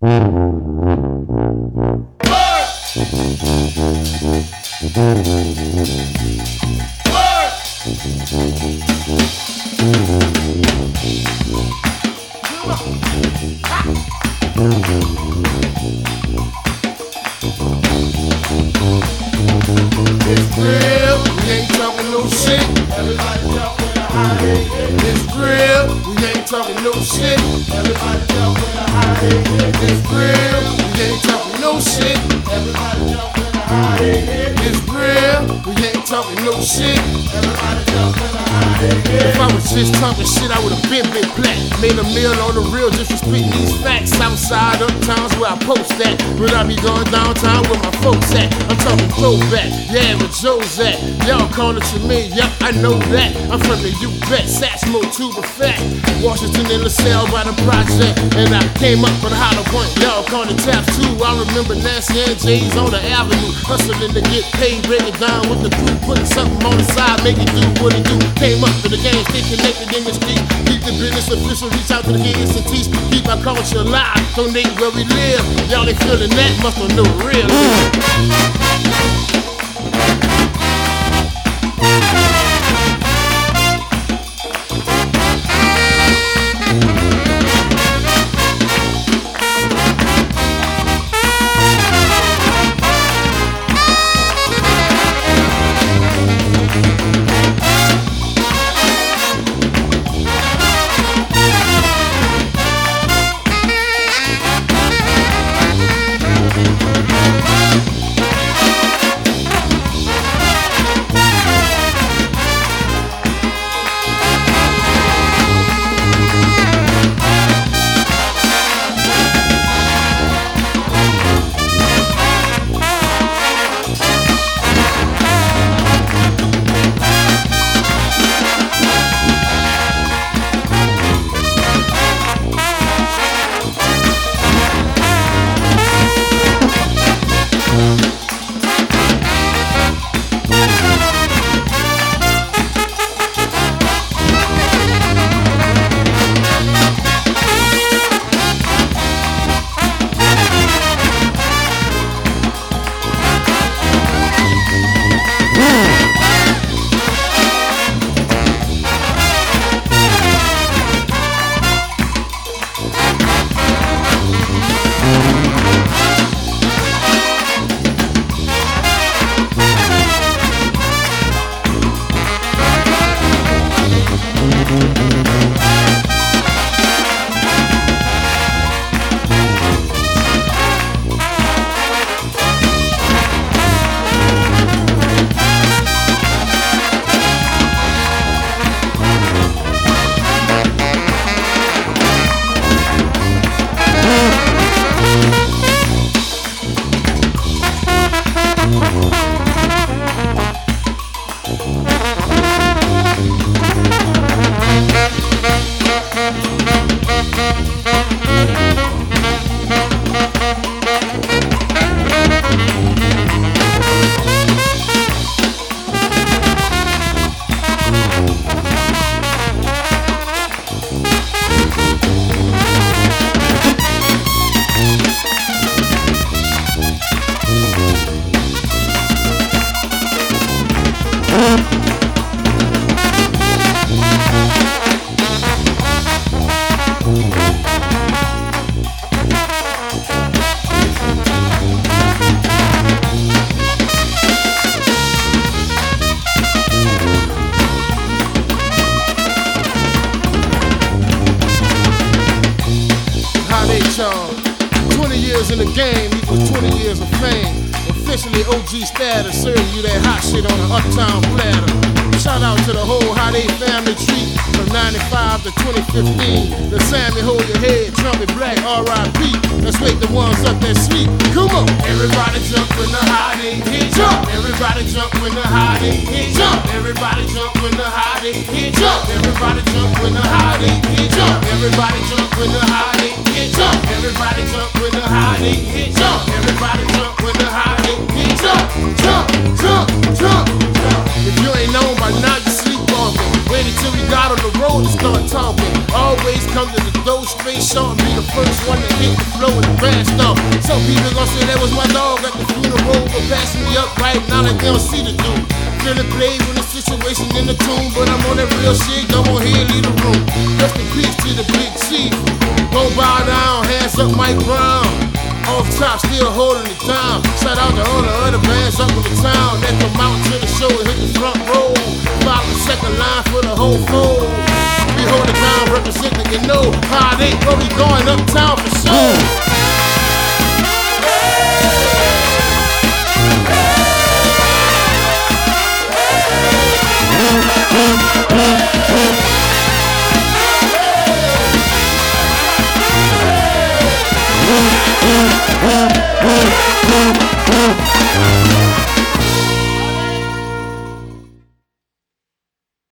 It's real, we ain't talking no shit. Everybody jump with a holiday. It's real, we ain't talking no shit. Everybody jump with a holiday. It's real, we ain't talking no shit. Everybody jump with a holiday. It's real, we ain't talking no shit. Everybody jump with a holiday. If I was just talking shit, I would've been black. Made a meal on the real, just respecting these facts. Outside, uptowns where I post at. But I be going downtown where my folks at. I'm talking throwback, yeah, where Joe's at. Y'all calling to me, yep, I know that. I'm from the U-Bet, Satchmo to the fact. Washington in the cell by the project. And I came up for the hollow point, y'all calling taps too. I remember Nancy and J's on the avenue. Hustling to get paid, break it down with the crew. Putting something on the side, make it do what it do. Came up to the game, stay connected in the street. Keep the business official, reach out to the kids and teach. Keep our culture alive, donate where we live. Y'all ain't feeling that, must not know real. Y'all. 20 years in the game equals 20 years of fame. Officially OG status, serving you that hot shit on an uptown platter. Shout out to the whole Hot 8 family tree from 95 to 2015. The Sammy, hold your head, Trumpet Black, R.I.P. Let's wake the ones up that sleep. Come on, everybody jump when the Hot 8 hit. Jump, everybody jump when the Hot 8 hit. Jump, everybody jump when the Hot 8 hit. Jump, everybody jump when the Hot 8 hit. Jump, everybody jump when the Hot 8 hit. Jump, everybody jump when the Hot 8 hit. Jump, everybody jump when the Hot 8 hit. Jump, jump, jump, jump, jump. If you ain't known by now, you sleep on me. Wait until we we got on the road to start talking. Always come to the door straight short, be the first one to hit the flow with the bad stuff. Some people gon' say that was my dog at the funeral, but passing me up right now like they don't see the dude. Feeling played when the situation in the tune, but I'm on that real shit, come on here, leave the room. Rest in peace to the big chief. Don't bow down, hands up Mike Brown. Off top, still holding it down. Shout out to all the other bands up in the town that come out to the show and hit the front row. Follow the second line for the whole fold. We hold it down, representing, you know how they go, we going uptown for sure.